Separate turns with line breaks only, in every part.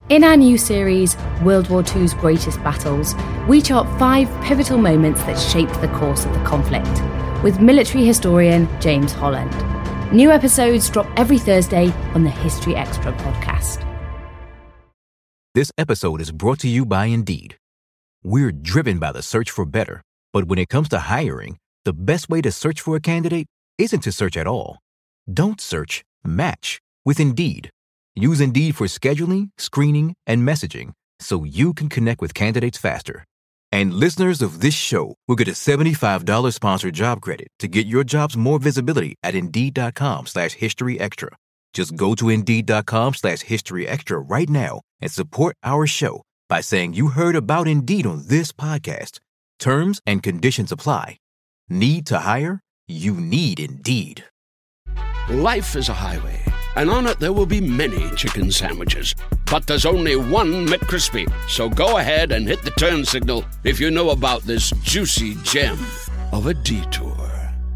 In our new series, World War II's Greatest Battles, we chart 5 pivotal moments that shaped the course of the conflict, with military historian James Holland. New episodes drop every Thursday on the History Extra podcast.
This episode is brought to you by Indeed. We're driven by the search for better, but when it comes to hiring, the best way to search for a candidate isn't to search at all. Don't search, match with Indeed. Use Indeed for scheduling, screening, and messaging so you can connect with candidates faster. And listeners of this show will get a $75 sponsored job credit to get your jobs more visibility at Indeed.com/historyextra. Just go to Indeed.com/historyextra right now and support our show by saying you heard about Indeed on this podcast. Terms and conditions apply. Need to hire? You need Indeed.
Life is a highway, and on it there will be many chicken sandwiches. But there's only one McCrispy. So go ahead and hit the turn signal if you know about this juicy gem of a detour.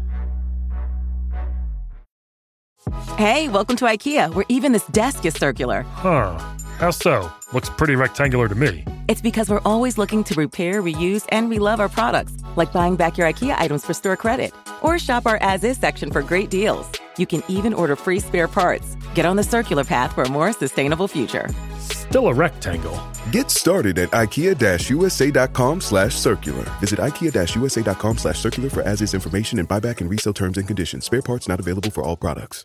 Hey, welcome to IKEA, where even this desk is circular.
Huh. How so? Looks pretty rectangular to me.
It's because we're always looking to repair, reuse, and relove our products, like buying back your IKEA items for store credit. Or shop our as-is section for great deals. You can even order free spare parts. Get on the circular path for a more sustainable future.
Still a rectangle.
Get started at IKEA-USA.com/circular. Visit IKEA-USA.com/circular for as-is information and buyback and resale terms and conditions. Spare parts not available for all products.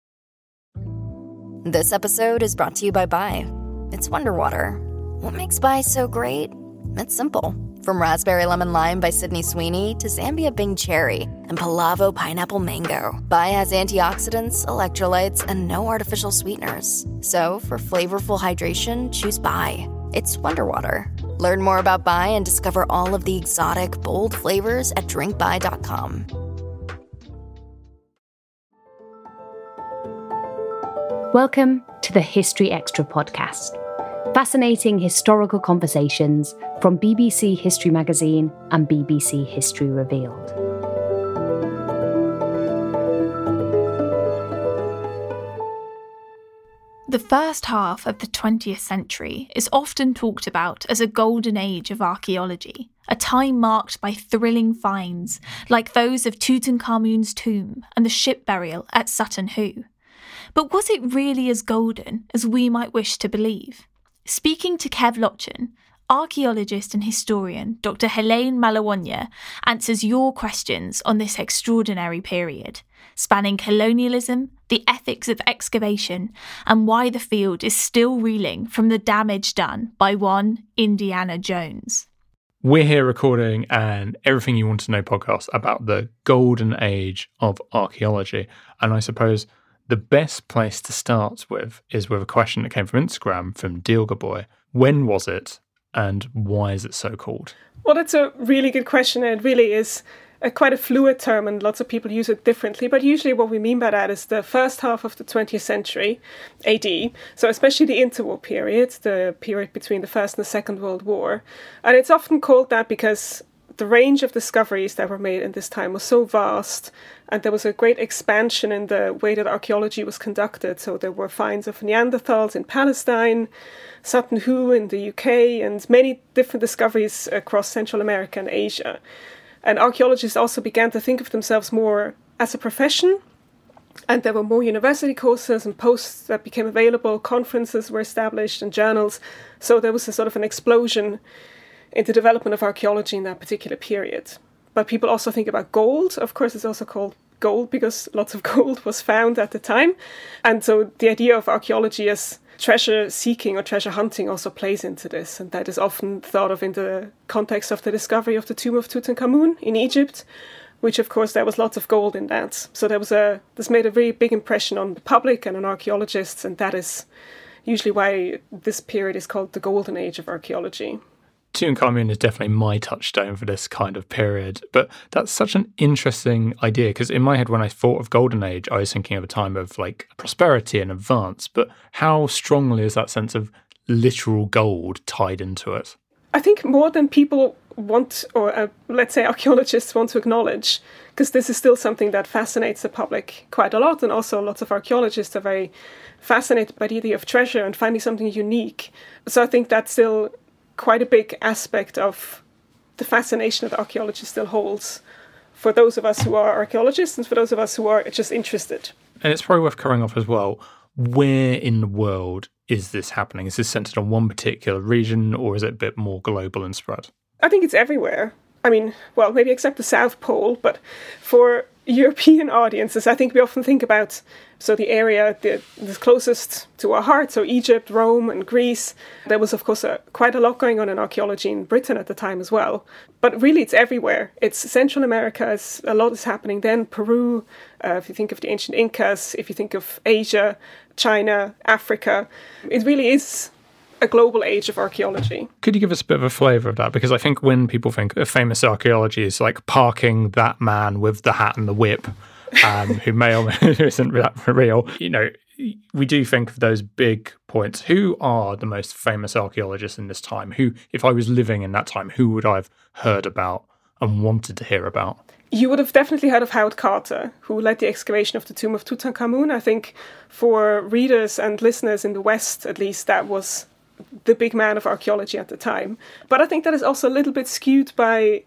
This episode is brought to you by Bai. It's Wonder Water. What makes Bai so great? It's simple. From Raspberry Lemon Lime by Sydney Sweeney to Zambia Bing Cherry and Palavo Pineapple Mango, Bai has antioxidants, electrolytes, and no artificial sweeteners. So for flavorful hydration, choose Bai. It's Wonder Water. Learn more about Bai and discover all of the exotic, bold flavors at drinkbai.com.
Welcome to the History Extra podcast. Fascinating historical conversations from BBC History Magazine and BBC History Revealed.
The first half of the 20th century is often talked about as a golden age of archaeology, a time marked by thrilling finds like those of Tutankhamun's tomb and the ship burial at Sutton Hoo. But was it really as golden as we might wish to believe? Speaking to Kev Lochen, archaeologist and historian Dr. Helene Malawanya answers your questions on this extraordinary period, spanning colonialism, the ethics of excavation, and why the field is still reeling from the damage done by one Indiana Jones.
We're here recording an Everything You Want to Know podcast about the golden age of archaeology. And I suppose the best place to start with is with a question that came from Instagram from Dealga Boy. When was it and why is it so called?
Well, that's a really good question, and it really is quite a fluid term and lots of people use it differently. But usually what we mean by that is the first half of the 20th century AD, so especially the interwar period, the period between the First and the Second World War. And it's often called that because the range of discoveries that were made in this time was so vast, and there was a great expansion in the way that archaeology was conducted. So there were finds of Neanderthals in Palestine, Sutton Hoo in the UK, and many different discoveries across Central America and Asia. And archaeologists also began to think of themselves more as a profession, and there were more university courses and posts that became available, conferences were established, and journals. So there was a sort of an explosion in the development of archaeology in that particular period. But people also think about gold. Of course, it's also called gold because lots of gold was found at the time. And so the idea of archaeology as treasure seeking or treasure hunting also plays into this. And that is often thought of in the context of the discovery of the tomb of Tutankhamun in Egypt, which of course there was lots of gold in that. So this made a very big impression on the public and on archaeologists. And that is usually why this period is called the golden age of archaeology.
Tutankhamun is definitely my touchstone for this kind of period, but that's such an interesting idea because in my head when I thought of Golden Age, I was thinking of a time of like prosperity and advance, but how strongly is that sense of literal gold tied into it?
I think more than people want, or let's say archaeologists want to acknowledge, because this is still something that fascinates the public quite a lot, and also lots of archaeologists are very fascinated by the idea of treasure and finding something unique. So I think that's still quite a big aspect of the fascination that archaeology still holds for those of us who are archaeologists and for those of us who are just interested.
And it's probably worth covering off as well, where in the world is this happening? Is this centered on one particular region, or is it a bit more global and spread?
I think it's everywhere. I mean, well, maybe except the South Pole, but for European audiences, I think we often think about, so the area that's closest to our heart, so Egypt, Rome and Greece. There was, of course, quite a lot going on in archaeology in Britain at the time as well. But really, it's everywhere. It's Central America, a lot is happening then. Peru, if you think of the ancient Incas, if you think of Asia, China, Africa, it really is a global age of archaeology.
Could you give us a bit of a flavour of that? Because I think when people think of famous archaeology, it's like parking that man with the hat and the whip, who may or may isn't real. You know, we do think of those big points. Who are the most famous archaeologists in this time? Who, if I was living in that time, who would I have heard about and wanted to hear about?
You would have definitely heard of Howard Carter, who led the excavation of the tomb of Tutankhamun. I think for readers and listeners in the West, at least, that was the big man of archaeology at the time. But I think that is also a little bit skewed by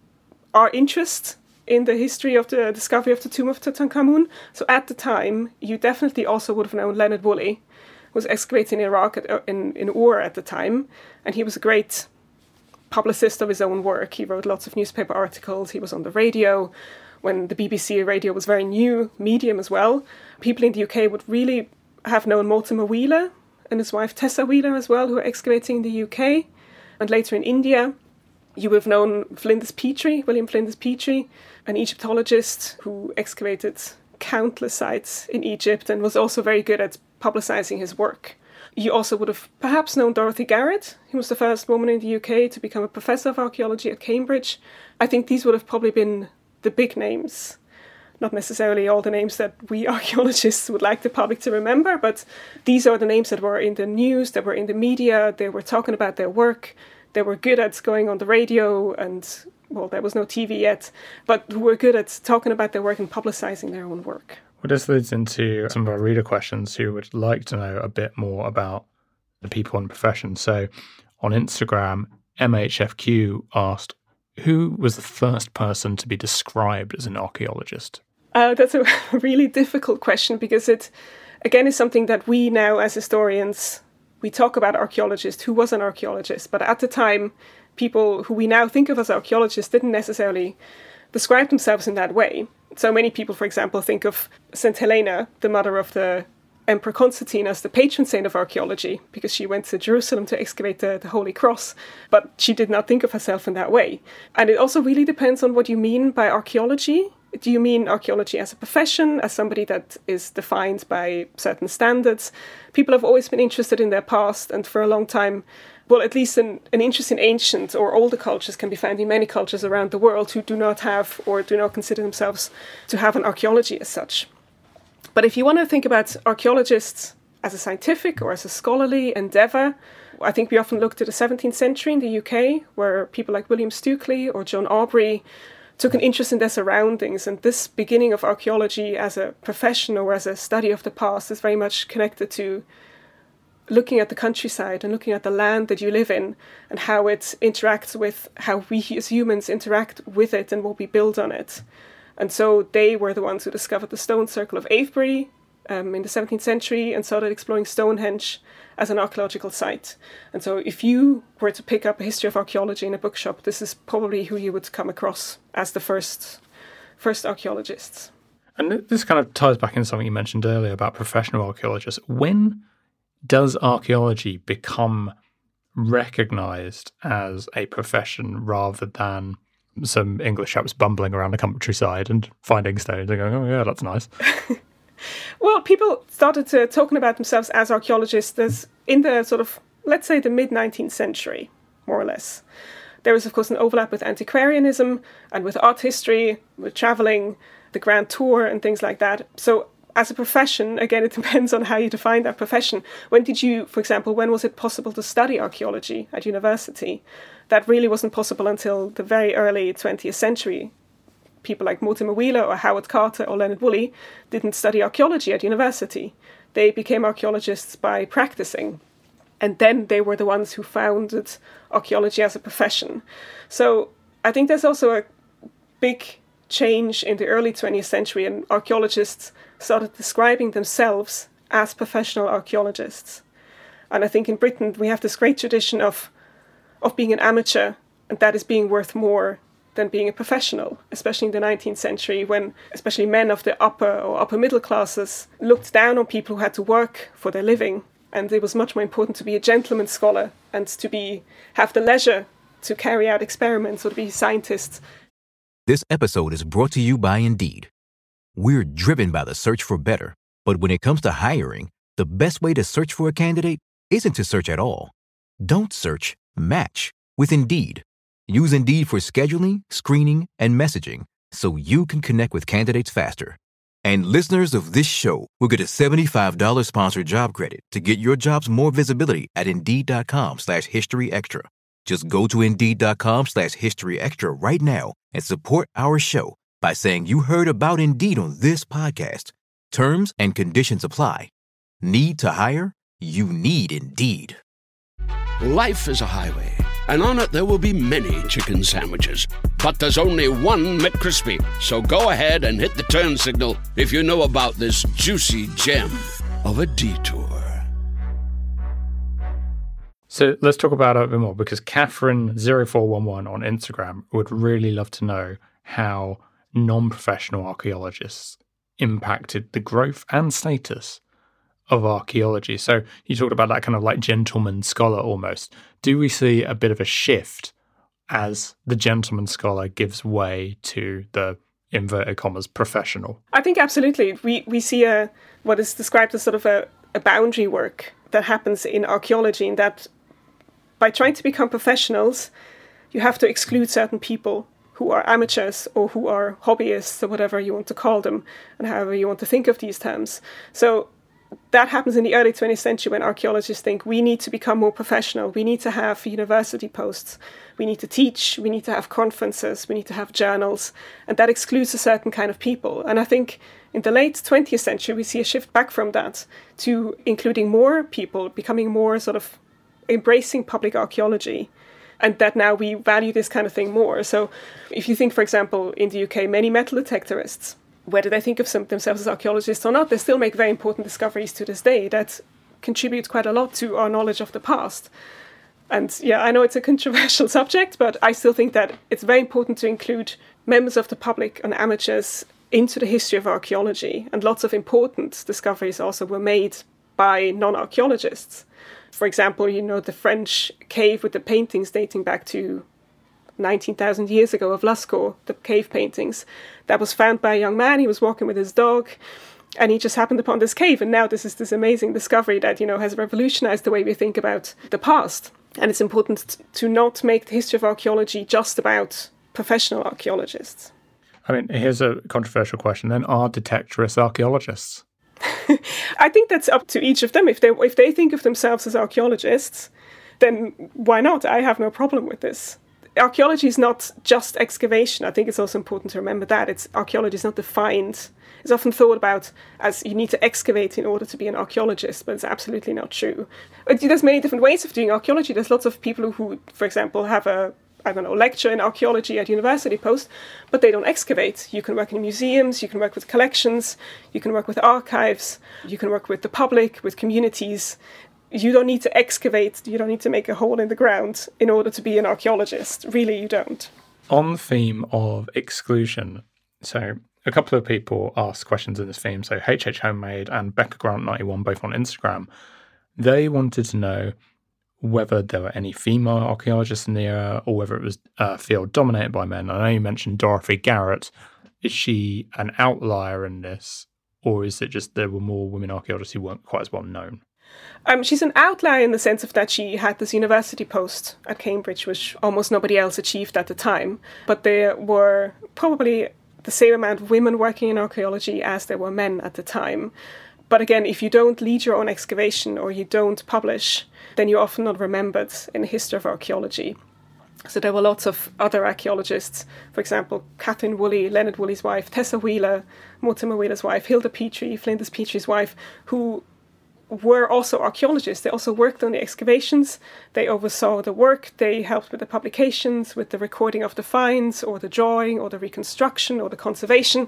our interest in the history of the discovery of the tomb of Tutankhamun. So at the time, you definitely also would have known Leonard Woolley, who was excavating in Iraq in Ur at the time. And he was a great publicist of his own work. He wrote lots of newspaper articles. He was on the radio when the BBC radio was a very new medium as well. People in the UK would really have known Mortimer Wheeler and his wife Tessa Wheeler as well, who were excavating in the UK. And later in India, you would have known Flinders Petrie, William Flinders Petrie, an Egyptologist who excavated countless sites in Egypt and was also very good at publicizing his work. You also would have perhaps known Dorothy Garrett, who was the first woman in the UK to become a professor of archaeology at Cambridge. I think these would have probably been the big names. Not necessarily all the names that we archaeologists would like the public to remember, but these are the names that were in the news, that were in the media, they were talking about their work, they were good at going on the radio, and, well, there was no TV yet, but who were good at talking about their work and publicizing their own work.
Well, this leads into some of our reader questions who would like to know a bit more about the people in the profession. So on Instagram, MHFQ asked, who was the first person to be described as an archaeologist?
That's a really difficult question because it, again, is something that we now as historians, we talk about archaeologists, who was an archaeologist, but at the time, people who we now think of as archaeologists didn't necessarily describe themselves in that way. So many people, for example, think of St. Helena, the mother of the Emperor Constantine, as the patron saint of archaeology, because she went to Jerusalem to excavate the Holy Cross, but she did not think of herself in that way. And it also really depends on what you mean by archaeology. Do you mean archaeology as a profession, as somebody that is defined by certain standards? People have always been interested in their past, and for a long time, well, at least an interest in ancient or older cultures can be found in many cultures around the world who do not have or do not consider themselves to have an archaeology as such. But if you want to think about archaeologists as a scientific or as a scholarly endeavour, I think we often look to the 17th century in the UK, where people like William Stukeley or John Aubrey took an interest in their surroundings. And this beginning of archaeology as a profession or as a study of the past is very much connected to looking at the countryside and looking at the land that you live in and how it interacts with how we as humans interact with it and what we build on it. And so they were the ones who discovered the stone circle of Avebury in the 17th century and started exploring Stonehenge as an archaeological site. And so if you were to pick up a history of archaeology in a bookshop, this is probably who you would come across as the first archaeologists.
And this kind of ties back into something you mentioned earlier about professional archaeologists. When does archaeology become recognised as a profession rather than some English chaps bumbling around the countryside and finding stones and going, oh yeah, that's nice?
Well, people started talking about themselves as archaeologists in the sort of, let's say, the mid-19th century, more or less. There was, of course, an overlap with antiquarianism and with art history, with travelling, the Grand Tour and things like that. So as a profession, again, it depends on how you define that profession. When was it possible to study archaeology at university? That really wasn't possible until the very early 20th century. People like Mortimer Wheeler or Howard Carter or Leonard Woolley didn't study archaeology at university. They became archaeologists by practicing. And then they were the ones who founded archaeology as a profession. So I think there's also a big change in the early 20th century, and archaeologists started describing themselves as professional archaeologists. And I think in Britain we have this great tradition of being an amateur, and that is being worth more than being a professional, especially in the 19th century, when especially men of the upper or upper middle classes looked down on people who had to work for their living. And it was much more important to be a gentleman scholar and to have the leisure to carry out experiments or to be scientists.
This episode is brought to you by Indeed. We're driven by the search for better, but when it comes to hiring, the best way to search for a candidate isn't to search at all. Don't search, match with Indeed. Use Indeed for scheduling, screening, and messaging so you can connect with candidates faster. And listeners of this show will get a $75 sponsored job credit to get your jobs more visibility at Indeed.com/HistoryExtra. Just go to Indeed.com/HistoryExtra right now and support our show by saying you heard about Indeed on this podcast. Terms and conditions apply. Need to hire? You need Indeed.
Life is a highway, and on it there will be many chicken sandwiches. But there's only one McCrispy. So go ahead and hit the turn signal if you know about this juicy gem of a detour.
So let's talk about it a bit more, because Catherine0411 on Instagram would really love to know how non-professional archaeologists impacted the growth and status of archaeology. So you talked about that kind of like gentleman scholar almost. Do we see a bit of a shift as the gentleman scholar gives way to the, inverted commas, professional?
I think absolutely. We see what is described as sort of a boundary work that happens in archaeology, in that by trying to become professionals, you have to exclude certain people who are amateurs or who are hobbyists or whatever you want to call them, and however you want to think of these terms. So that happens in the early 20th century when archaeologists think we need to become more professional, we need to have university posts, we need to teach, we need to have conferences, we need to have journals, and that excludes a certain kind of people. And I think in the late 20th century we see a shift back from that to including more people, becoming more sort of embracing public archaeology, and that now we value this kind of thing more. So if you think, for example, in the UK, many metal detectorists, whether they think of themselves as archaeologists or not, they still make very important discoveries to this day that contribute quite a lot to our knowledge of the past. And yeah, I know it's a controversial subject, but I still think that it's very important to include members of the public and amateurs into the history of archaeology. And lots of important discoveries also were made by non-archaeologists. For example, the French cave with the paintings dating back to 19,000 years ago of Lascaux, the cave paintings, that was found by a young man. He was walking with his dog and he just happened upon this cave. And now this is this amazing discovery that, has revolutionized the way we think about the past. And it's important to not make the history of archaeology just about professional archaeologists.
I mean, here's a controversial question then. Are detectorists archaeologists?
I think that's up to each of them. If they think of themselves as archaeologists, then why not? I have no problem with this. Archaeology is not just excavation. I think it's also important to remember that. Archaeology is not defined. It's often thought about as you need to excavate in order to be an archaeologist, but it's absolutely not true. There's many different ways of doing archaeology. There's lots of people who, for example, have a lecture in archaeology at university post, but they don't excavate. You can work in museums, you can work with collections, you can work with archives, you can work with the public, with communities. You don't need to excavate, you don't need to make a hole in the ground in order to be an archaeologist. Really, you don't.
On the theme of exclusion, so a couple of people asked questions in this theme. So HH Homemade and Becca Grant 91, both on Instagram, they wanted to know whether there were any female archaeologists in the era or whether it was a field dominated by men. I know you mentioned Dorothy Garrett. Is she an outlier in this, or is it just there were more women archaeologists who weren't quite as well known?
She's an outlier in the sense of that she had this university post at Cambridge, which almost nobody else achieved at the time. But there were probably the same amount of women working in archaeology as there were men at the time. But again, if you don't lead your own excavation or you don't publish, then you're often not remembered in the history of archaeology. So there were lots of other archaeologists, for example, Catherine Woolley, Leonard Woolley's wife, Tessa Wheeler, Mortimer Wheeler's wife, Hilda Petrie, Flinders Petrie's wife, who were also archaeologists. They also worked on the excavations, they oversaw the work, they helped with the publications, with the recording of the finds, or the drawing, or the reconstruction, or the conservation.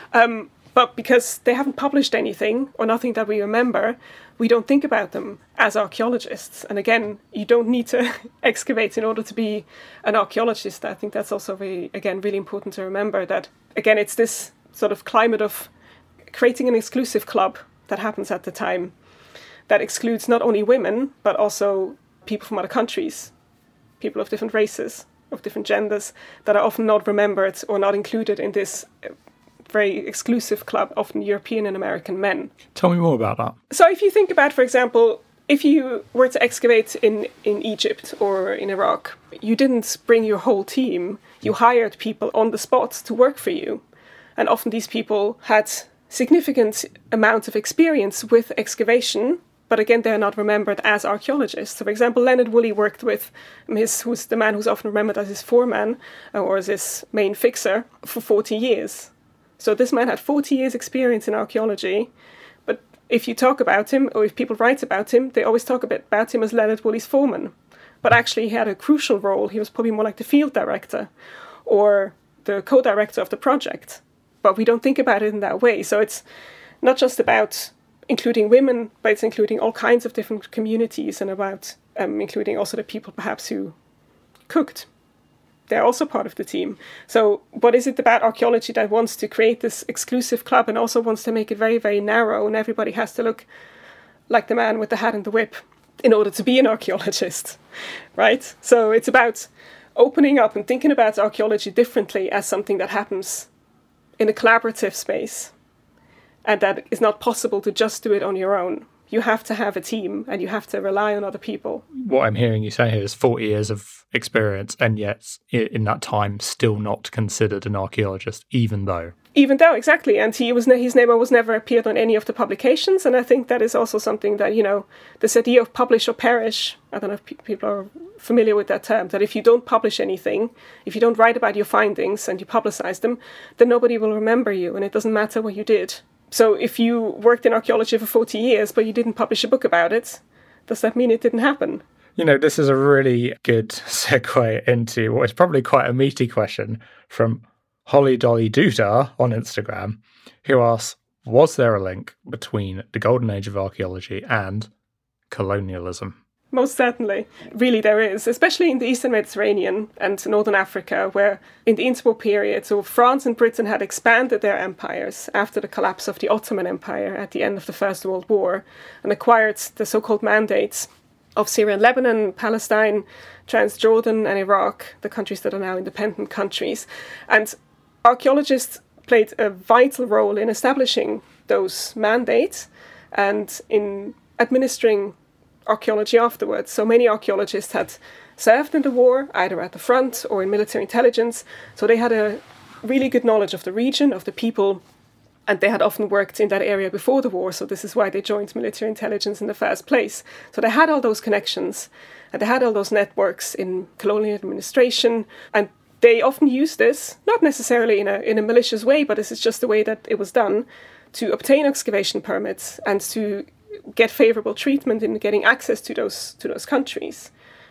But because they haven't published anything, or nothing that we remember, we don't think about them as archaeologists. And again, you don't need to excavate in order to be an archaeologist. I think that's also really important to remember that, again, it's this sort of climate of creating an exclusive club that happens at the time that excludes not only women, but also people from other countries, people of different races, of different genders, that are often not remembered or not included in this very exclusive club, often European and American men.
Tell me more about that.
So if you think about, for example, if you were to excavate in Egypt or in Iraq, you didn't bring your whole team. You hired people on the spot to work for you. And often these people had significant amount of experience with excavation, but again, they're not remembered as archaeologists. So, for example, Leonard Woolley worked with who's the man who's often remembered as his foreman or as his main fixer for 40 years. So this man had 40 years experience in archaeology, but if you talk about him, or if people write about him, they always talk about him as Leonard Woolley's foreman. But actually he had a crucial role. He was probably more like the field director or the co-director of the project. But we don't think about it in that way. So it's not just about including women, but it's including all kinds of different communities and about including also the people perhaps who cooked. They're also part of the team. So what is it about archaeology that wants to create this exclusive club and also wants to make it very, very narrow, and everybody has to look like the man with the hat and the whip in order to be an archaeologist, right? So it's about opening up and thinking about archaeology differently as something that happens in a collaborative space, and that is not possible to just do it on your own. You have to have a team and you have to rely on other people.
What I'm hearing you say here is 40 years of experience, and yet in that time still not considered an archaeologist, even though, exactly. And his name was never appeared on any of the publications. And I think that is also something that, this idea of publish or perish, I don't know if people are familiar with that term, that if you don't publish anything, if you don't write about your findings and you publicize them, then nobody will remember you, and it doesn't matter what you did. So if you worked in archaeology for 40 years, but you didn't publish a book about it, does that mean it didn't happen? This is a really good segue into what is probably quite a meaty question from Holly Dolly Dudar on Instagram, who asks, was there a link between the golden age of archaeology and colonialism?
Most certainly. Really there is, especially in the Eastern Mediterranean and Northern Africa, where in the interwar period, so France and Britain had expanded their empires after the collapse of the Ottoman Empire at the end of the First World War and acquired the so-called mandates of Syria and Lebanon, Palestine, Transjordan and Iraq, the countries that are now independent countries. And archaeologists played a vital role in establishing those mandates and in administering archaeology afterwards. So many archaeologists had served in the war, either at the front or in military intelligence. So they had a really good knowledge of the region, of the people, and they had often worked in that area before the war. So this is why they joined military intelligence in the first place. So they had all those connections and they had all those networks in colonial administration, and they often used this, not necessarily in a malicious way, but this is just the way that it was done, to obtain excavation permits and to get favorable treatment in getting access to those countries.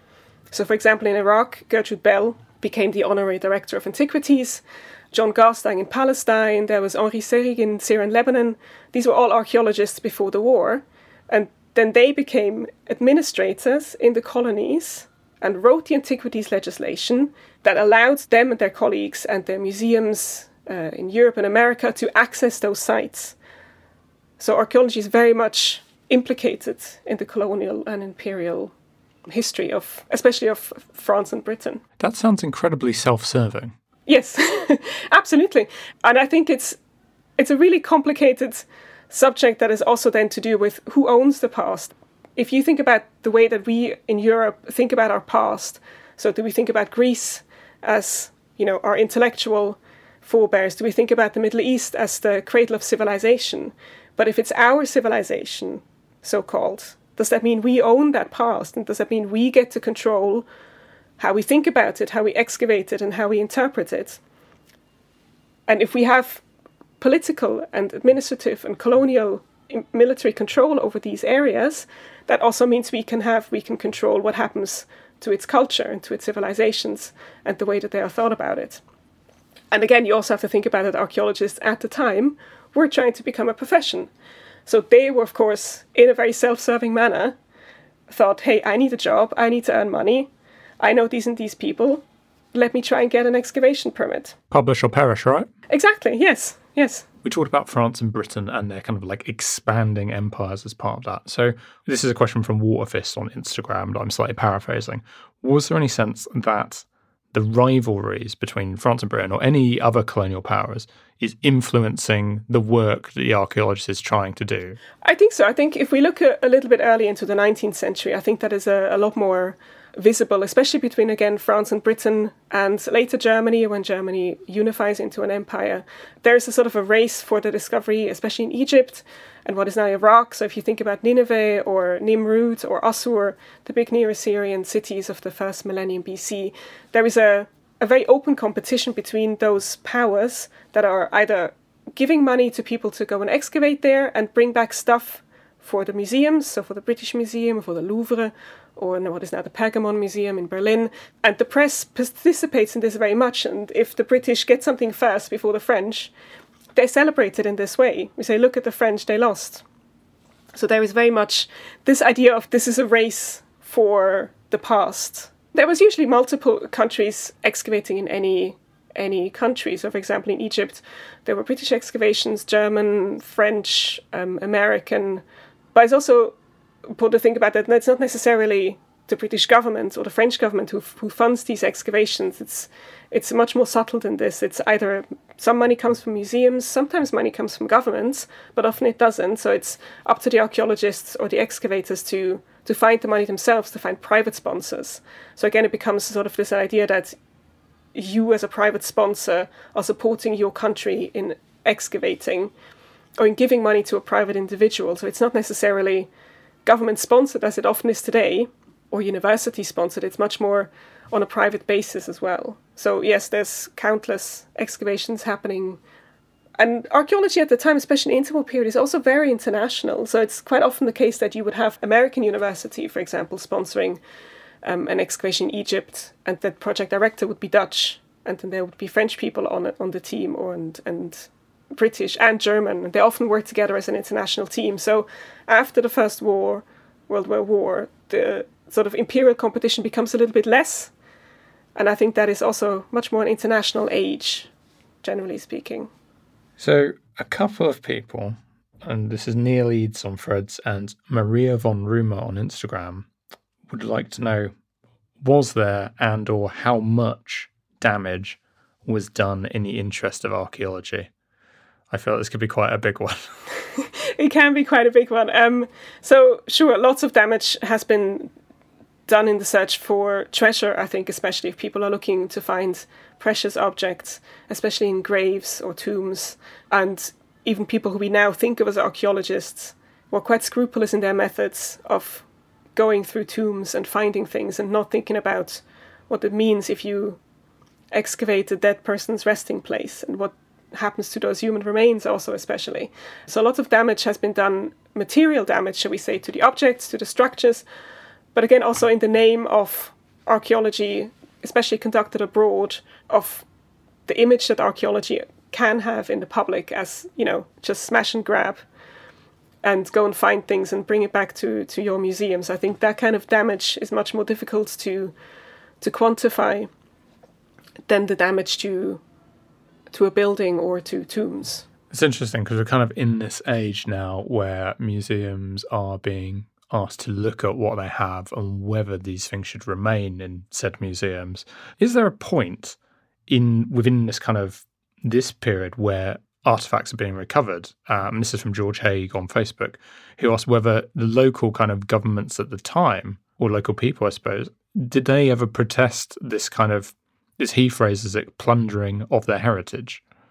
So, for example, in Iraq, Gertrude Bell became the honorary director of antiquities. John Garstang in Palestine. There was Henri Serig in Syria and Lebanon. These were all archaeologists before the war, and then they became administrators in the colonies and wrote the antiquities legislation that allowed them and their colleagues and their museums in Europe and America to access those sites. So archaeology is very much implicated in the colonial and imperial history especially of France and Britain.
That sounds incredibly self-serving.
Yes, absolutely. And I think it's a really complicated subject that is also then to do with who owns the past. If you think about the way that we in Europe think about our past, so do we think about Greece as, our intellectual forebears? Do we think about the Middle East as the cradle of civilization? But if it's our civilization, so-called, does that mean we own that past? And does that mean we get to control how we think about it, how we excavate it, and how we interpret it? And if we have political and administrative and colonial military control over these areas, that also means we can control what happens to its culture and to its civilizations and the way that they are thought about it. And again, you also have to think about that archaeologists at the time were trying to become a profession. So they were, of course, in a very self-serving manner, thought, hey, I need a job, I need to earn money, I know these and these people, let me try and get an excavation permit.
Publish or perish, right?
Exactly, yes.
We talked about France and Britain and their kind of like expanding empires as part of that. So this is a question from Waterfist on Instagram that I'm slightly paraphrasing. Was there any sense that the rivalries between France and Britain or any other colonial powers is influencing the work that the archaeologist is trying to do? I
think so. I think if we look a little bit early into the 19th century, I think that is a lot more visible, especially between, again, France and Britain and later Germany, when Germany unifies into an empire. There's a sort of a race for the discovery, especially in Egypt and what is now Iraq. So if you think about Nineveh or Nimrud or Assur, the big Neo-Assyrian cities of the first millennium BC, there is a very open competition between those powers that are either giving money to people to go and excavate there and bring back stuff for the museums, so for the British Museum, for the Louvre, or what is now the Pergamon Museum in Berlin. And the press participates in this very much. And if the British get something first before the French, they celebrate it in this way. We say, look at the French, they lost. So there is very much this idea of this is a race for the past. There was usually multiple countries excavating in any country. So, for example, in Egypt, there were British excavations, German, French, American. But it's also important to think about that it's not necessarily the British government or the French government who funds these excavations. It's much more subtle than this. It's either some money comes from museums, sometimes money comes from governments, but often it doesn't. So it's up to the archaeologists or the excavators to find the money themselves, to find private sponsors. So again, it becomes sort of this idea that you as a private sponsor are supporting your country in excavating or in giving money to a private individual. So it's not necessarily government-sponsored, as it often is today, or university-sponsored. It's much more on a private basis as well. So yes, there's countless excavations happening. And archaeology at the time, especially in the interwar period, is also very international. So it's quite often the case that you would have American university, for example, sponsoring an excavation in Egypt, and the project director would be Dutch, and then there would be French people on the team, and British and German. They often work together as an international team. So after the First World War War, the sort of imperial competition becomes a little bit less. And I think that is also much more an international age, generally speaking.
So a couple of people, and this is Neil Eads on Threads and Maria von Rumer on Instagram, would like to know, was there and or how much damage was done in the interest of archaeology? I feel like this could be quite a big one.
It can be quite a big one. So sure, lots of damage has been done in the search for treasure, I think, especially if people are looking to find precious objects, especially in graves or tombs. And even people who we now think of as archaeologists were quite scrupulous in their methods of going through tombs and finding things and not thinking about what it means if you excavate a dead person's resting place and what happens to those human remains also, especially. So a lot of damage has been done, material damage, shall we say, to the objects, to the structures, but again, also in the name of archaeology, especially conducted abroad, of the image that archaeology can have in the public as, just smash and grab and go and find things and bring it back to your museums. I think that kind of damage is much more difficult to quantify than the damage to a building or to tombs.
It's interesting because we're kind of in this age now where museums are being asked to look at what they have and whether these things should remain in said museums. Is there a point within this period where artifacts are being recovered? This is from George Haig on Facebook, who asked whether the local kind of governments at the time, or local people, I suppose, did they ever protest this kind of, as he phrases it, plundering of their heritage?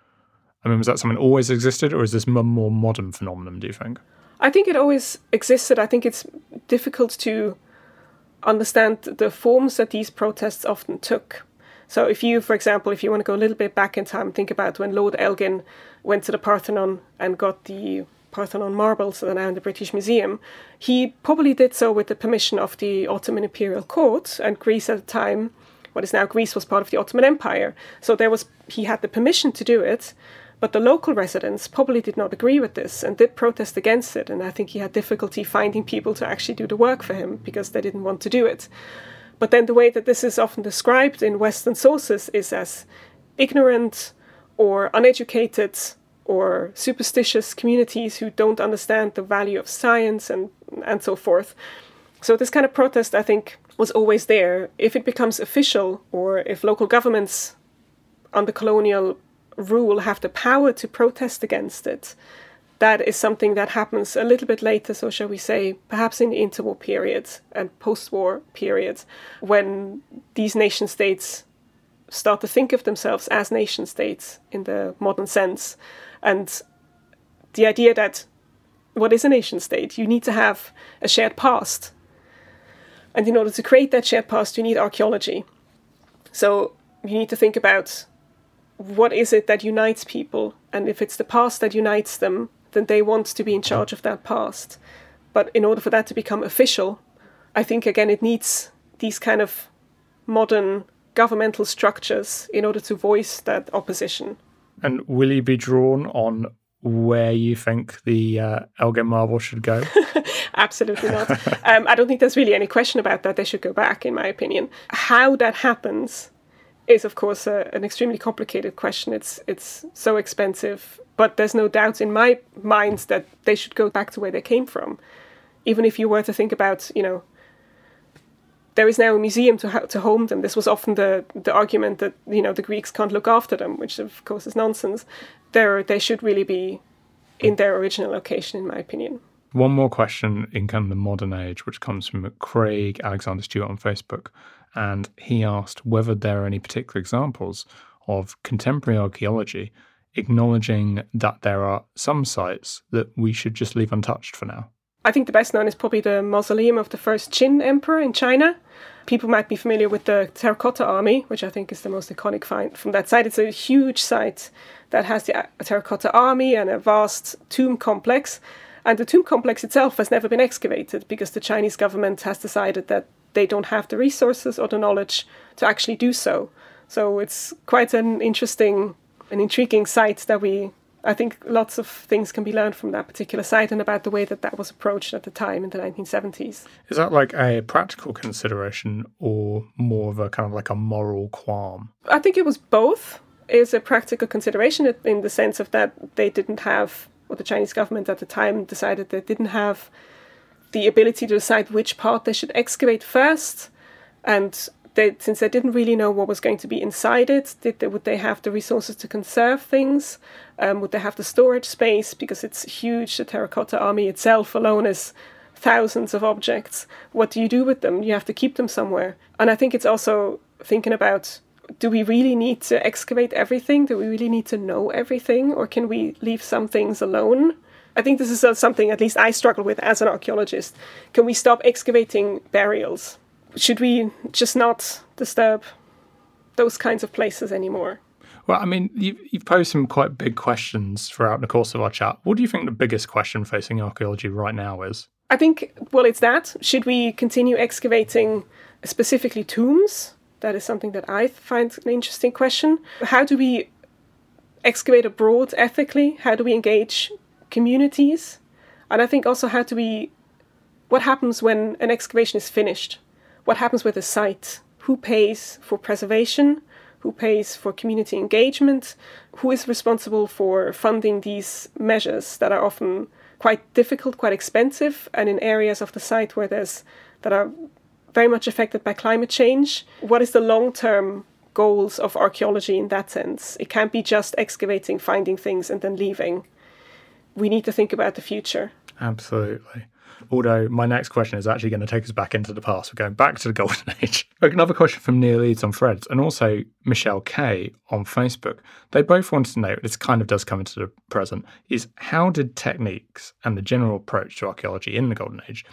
I mean, was that something always existed, or is this a more modern phenomenon, do you think?
I think it always existed. I think it's difficult to understand the forms that these protests often took. So if you, for example, if you want to go a little bit back in time, think about when Lord Elgin went to the Parthenon and got the Parthenon marbles that are now in the British Museum, he probably did so with the permission of the Ottoman Imperial Court, and Greece at the time, what is now Greece, was part of the Ottoman Empire. So he had the permission to do it, but the local residents probably did not agree with this and did protest against it. And I think he had difficulty finding people to actually do the work for him because they didn't want to do it. But then the way that this is often described in Western sources is as ignorant or uneducated or superstitious communities who don't understand the value of science and so forth. So this kind of protest, I think, was always there. If it becomes official, or if local governments under colonial rule have the power to protest against it, that is something that happens a little bit later, so shall we say, perhaps in the interwar period and post-war periods, when these nation states start to think of themselves as nation states in the modern sense. And the idea that, what is a nation state? You need to have a shared past. And in order to create that shared past, you need archaeology. So you need to think about what is it that unites people? And if it's the past that unites them, then they want to be in charge of that past. But in order for that to become official, I think, again, it needs these kind of modern governmental structures in order to voice that opposition.
And will you be drawn on where you think the Elgin marble should go?
Absolutely not. I don't think there's really any question about that. They should go back, in my opinion. How that happens is, of course, an extremely complicated question. It's so expensive, but there's no doubt in my mind that they should go back to where they came from. Even if you were to think about, there is now a museum to home them. This was often the argument that, the Greeks can't look after them, which of course is nonsense. They should really be in their original location, in my opinion.
One more question in kind of the modern age, which comes from Craig Alexander Stewart on Facebook. And he asked whether there are any particular examples of contemporary archaeology acknowledging that there are some sites that we should just leave untouched for now.
I think the best known is probably the mausoleum of the first Qin emperor in China. People might be familiar with the Terracotta Army, which I think is the most iconic find from that site. It's a huge site that has the Terracotta Army and a vast tomb complex. And the tomb complex itself has never been excavated because the Chinese government has decided that they don't have the resources or the knowledge to actually do so. So it's quite an interesting and intriguing site that I think lots of things can be learned from that particular site and about the way that was approached at the time in the 1970s.
Is that like a practical consideration or more of a kind of like a moral qualm?
I think it was both. It's a practical consideration in the sense of that they didn't have, or the Chinese government at the time decided they didn't have the ability to decide which part they should excavate first. And since they didn't really know what was going to be inside it, would they have the resources to conserve things? Would they have the storage space? Because it's huge. The Terracotta Army itself alone is thousands of objects. What do you do with them? You have to keep them somewhere. And I think it's also thinking about, do we really need to excavate everything? Do we really need to know everything? Or can we leave some things alone? I think this is something at least I struggle with as an archaeologist. Can we stop excavating burials? Should we just not disturb those kinds of places anymore?
Well, I mean, you've posed some quite big questions throughout the course of our chat. What do you think the biggest question facing archaeology right now is?
I think, it's that. Should we continue excavating specifically tombs? That is something that I find an interesting question. How do we excavate abroad ethically? How do we engage communities? And I think also what happens when an excavation is finished? What happens with a site? Who pays for preservation? Who pays for community engagement? Who is responsible for funding these measures that are often quite difficult, quite expensive, and in areas of the site where that are very much affected by climate change? What is the long-term goals of archaeology in that sense? It can't be just excavating, finding things, and then leaving. We need to think about the future.
Absolutely. Although my next question is actually going to take us back into the past. We're going back to the Golden Age. Another question from Neil Eads on Threads and also Michelle Kay on Facebook. They both wanted to know, this kind of does come into the present, is how did techniques and the general approach to archaeology in the Golden Age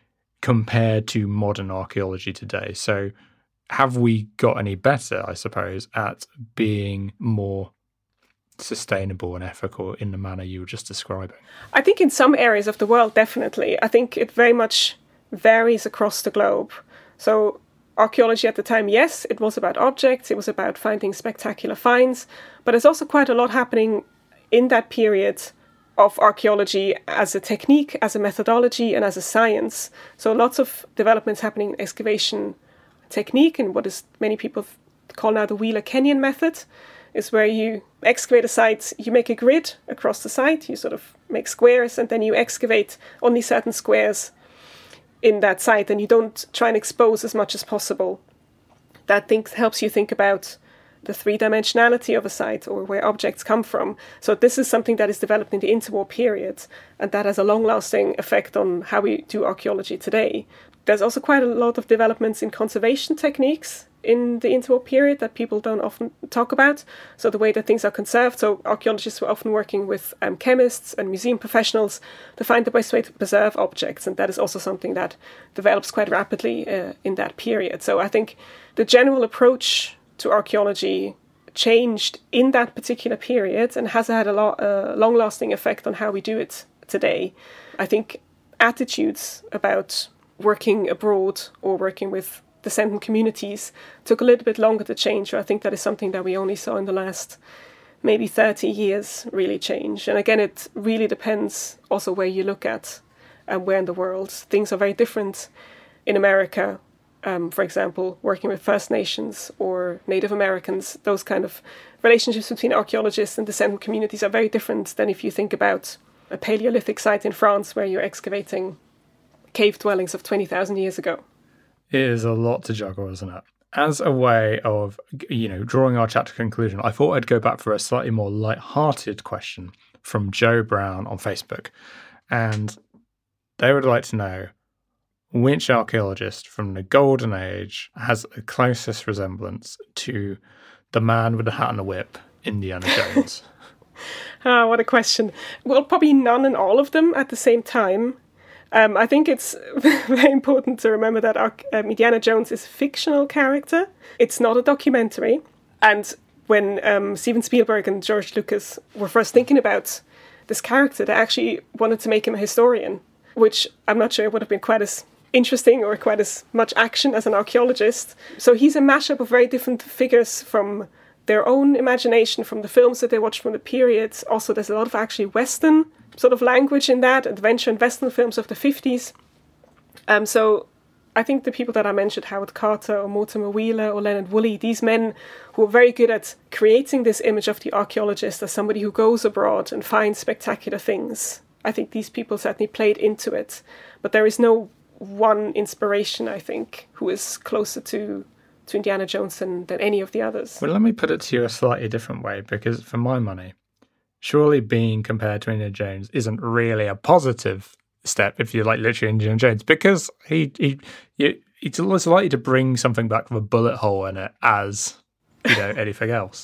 compare to modern archaeology today? So have we got any better, I suppose, at being more sustainable and ethical in the manner you were just describing?
I think in some areas of the world, definitely. I think it very much varies across the globe. So archaeology at the time, yes, it was about objects, it was about finding spectacular finds, but there's also quite a lot happening in that period of archaeology as a technique, as a methodology, and as a science. So lots of developments happening in excavation technique, and what is many people call now the Wheeler Kenyon method, is where you excavate a site, you make a grid across the site, you sort of make squares, and then you excavate only certain squares in that site, and you don't try and expose as much as possible. That helps you think about the three-dimensionality of a site or where objects come from. So this is something that is developed in the interwar period, and that has a long-lasting effect on how we do archaeology today. There's also quite a lot of developments in conservation techniques in the interwar period that people don't often talk about. So the way that things are conserved. So archaeologists were often working with chemists and museum professionals to find the best way to preserve objects. And that is also something that develops quite rapidly in that period. So I think the general approach to archaeology changed in that particular period and has had a long-lasting effect on how we do it today. I think attitudes about working abroad or working with descendant communities took a little bit longer to change. I think that is something that we only saw in the last maybe 30 years really change. And again, it really depends also where you look at and where in the world. Things are very different in America. For example, working with First Nations or Native Americans, those kind of relationships between archaeologists and descendant communities are very different than if you think about a Paleolithic site in France where you're excavating cave dwellings of 20,000 years ago.
It is a lot to juggle, isn't it? As a way of, drawing our chat to conclusion, I thought I'd go back for a slightly more light-hearted question from Joe Brown on Facebook. And they would like to know which archaeologist from the Golden Age has the closest resemblance to the man with the hat and the whip, Indiana Jones.
What a question. Well, probably none and all of them at the same time. I think it's very important to remember that Indiana Jones is a fictional character. It's not a documentary. And when Steven Spielberg and George Lucas were first thinking about this character, they actually wanted to make him a historian, which I'm not sure would have been quite as interesting or quite as much action as an archaeologist. So he's a mashup of very different figures from their own imagination, from the films that they watched from the period. Also, there's a lot of actually Western sort of language in that, adventure and Western films of the 50s. So I think the people that I mentioned, Howard Carter or Mortimer Wheeler or Leonard Woolley, these men who are very good at creating this image of the archaeologist as somebody who goes abroad and finds spectacular things. I think these people certainly played into it. But there is no one inspiration, I think, who is closer to Indiana Jones than any of the others.
Well, let me put it to you a slightly different way, because for my money, surely being compared to Indiana Jones isn't really a positive step if you like literally Indiana Jones, because it's less likely to bring something back with a bullet hole in it as, anything else.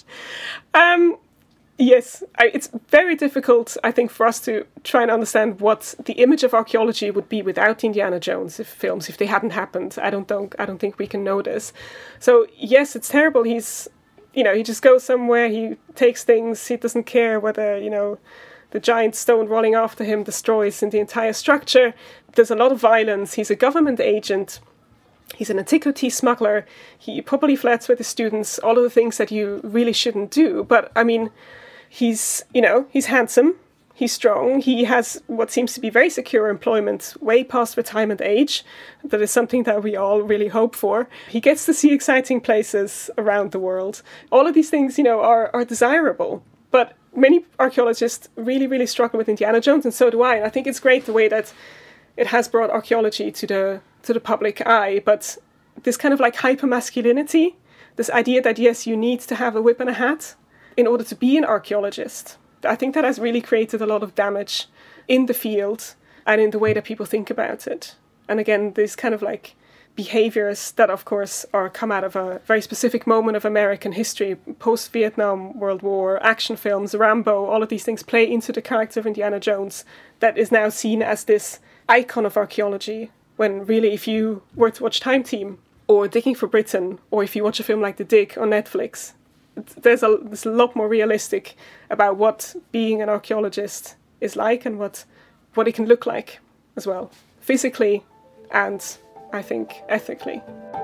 Yes, it's very difficult, I think, for us to try and understand what the image of archaeology would be without Indiana Jones films if they hadn't happened. I don't think we can know this. So yes, it's terrible. He's, he just goes somewhere, he takes things, he doesn't care whether, the giant stone rolling after him destroys the entire structure. There's a lot of violence. He's a government agent. He's an antiquity smuggler. He probably flirts with the students, all of the things that you really shouldn't do. But, he's handsome, he's strong, he has what seems to be very secure employment way past retirement age. That is something that we all really hope for. He gets to see exciting places around the world. All of these things, are desirable. But many archaeologists really, really struggle with Indiana Jones, and so do I. And I think it's great the way that it has brought archaeology to the public eye. But this kind of like hypermasculinity, this idea that, yes, you need to have a whip and a hat in order to be an archaeologist, I think that has really created a lot of damage in the field. and in the way that people think about it. And again, these kind of like behaviors that, of course, come out of a very specific moment of American history, post-Vietnam World War, action films, Rambo, all of these things play into the character of Indiana Jones that is now seen as this icon of archaeology, when really if you were to watch Time Team or Digging for Britain, or if you watch a film like The Dig on Netflix, there's a lot more realistic about what being an archaeologist is like and what it can look like as well, physically and I think ethically.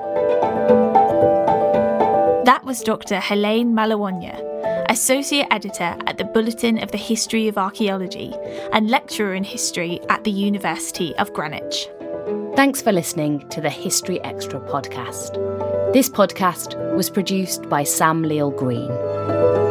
That was Dr. Helene Malawanya, Associate Editor at the Bulletin of the History of Archaeology and Lecturer in History at the University of Greenwich.
Thanks for listening to the History Extra podcast. This podcast was produced by Sam Leal Green.